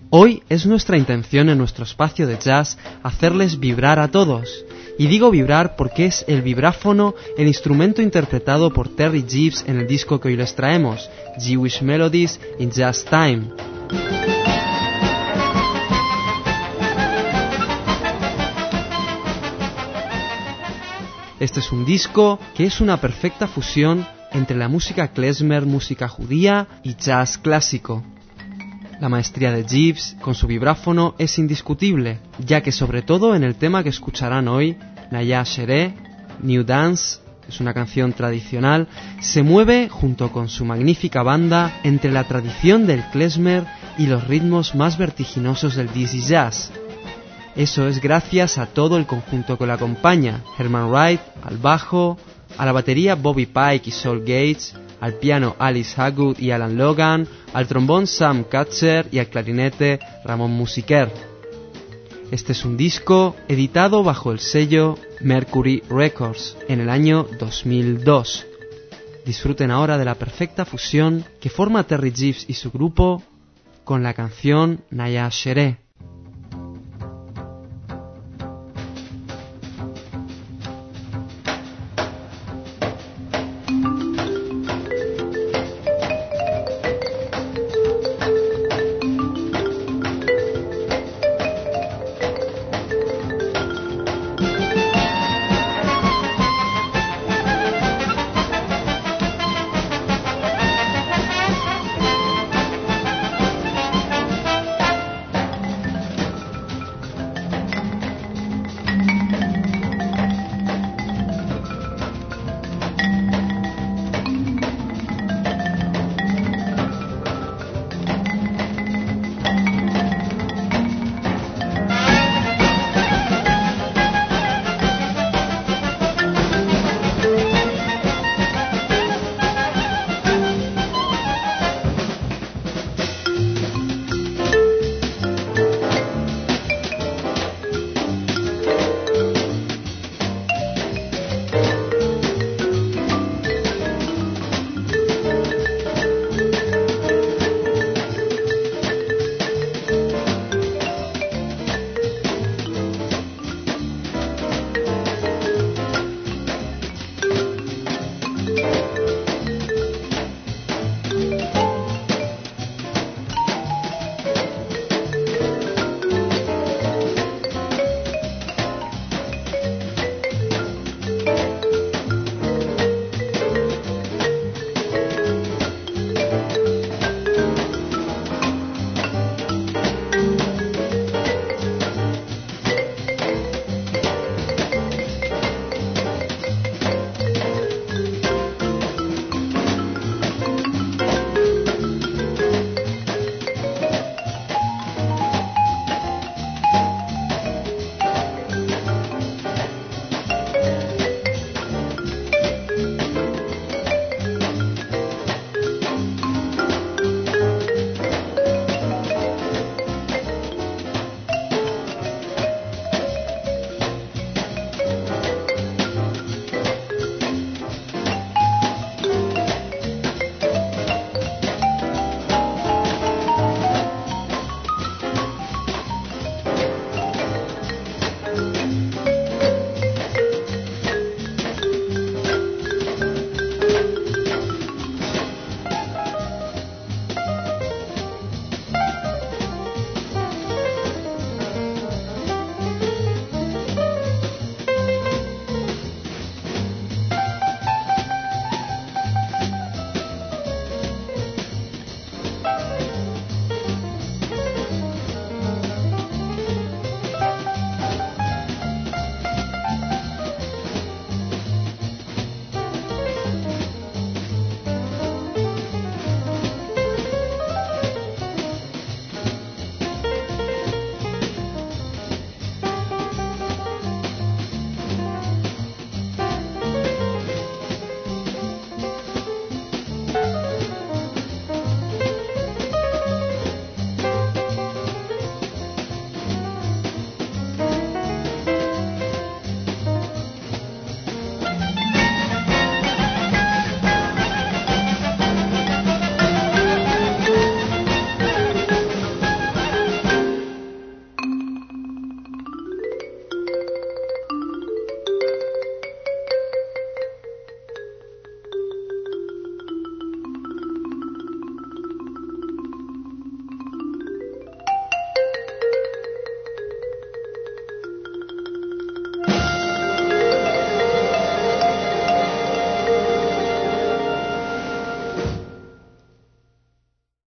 Hoy es nuestra intención en nuestro espacio de jazz hacerles vibrar a todos. Y digo vibrar porque es el vibráfono el instrumento interpretado por Terry Gibbs en el disco que hoy les traemos, Jewish Melodies in Jazz Time. Este es un disco que es una perfecta fusión entre la música klezmer, música judía y jazz clásico. La maestría de Gibbs con su vibráfono es indiscutible, ya que sobre todo en el tema que escucharán hoy, Naya Shereh, New Dance, es una canción tradicional, se mueve junto con su magnífica banda entre la tradición del klezmer y los ritmos más vertiginosos del dizzy jazz. Eso es gracias a todo el conjunto que lo acompaña, Herman Wright al bajo, a la batería Bobby Pike y Saul Gates, al piano Alice Haggood y Alan Logan, al trombón Sam Katcher y al clarinete Ramón Musiker. Este es un disco editado bajo el sello Mercury Records en el año 2002. Disfruten ahora de la perfecta fusión que forma Terry Gibbs y su grupo con la canción Naya Shereh.